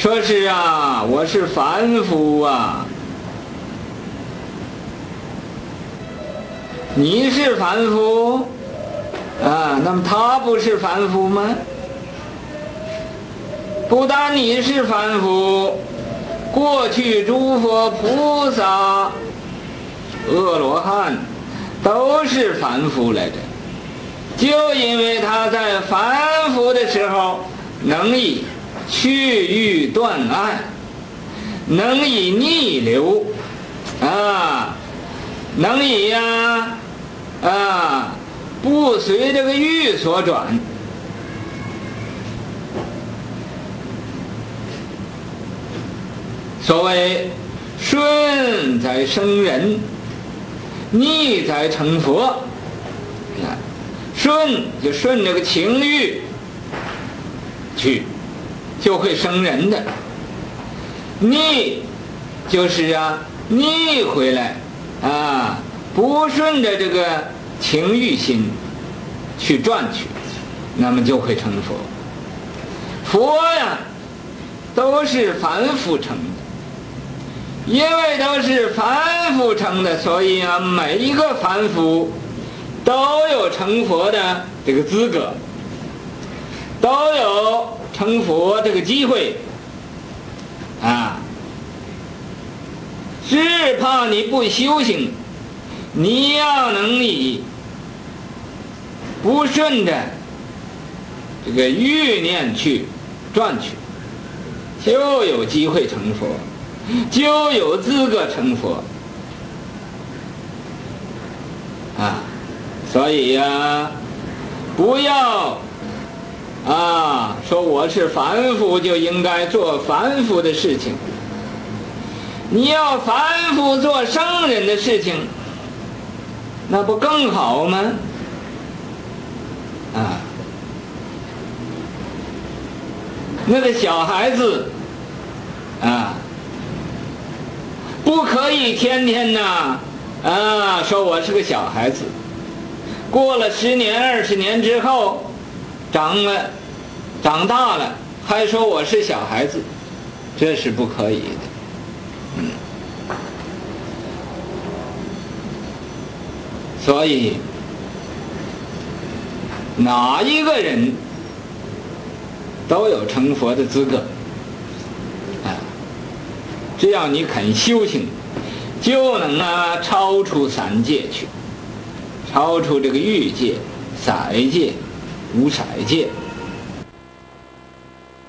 说是啊，我是凡夫啊。你是凡夫啊，那么他不是凡夫吗？不但你是凡夫，过去诸佛菩萨、阿罗汉都是凡夫来着。就因为他在凡夫的时候能以去欲断爱，能以逆流啊，能以不随这个欲所转。所谓顺在生人，逆在成佛。顺就顺这个情欲去，就会生人的；逆就是逆回来不顺着这个情欲心去转去，那么就会成佛。佛都是凡夫成的，因为都是凡夫成的，所以每一个凡夫都有成佛的这个资格，都有成佛这个机会只怕你不修行，你要能以不顺着这个欲念去转去，就有机会成佛，就有资格成佛所以不要说我是凡夫就应该做凡夫的事情。你要凡夫做圣人的事情，那不更好吗？那个小孩子不可以天天说我是个小孩子，过了10年20年之后长大了还说我是小孩子，这是不可以的。所以哪一个人都有成佛的资格只要你肯修行，就能超出三界去，超出这个欲界、色界、无色界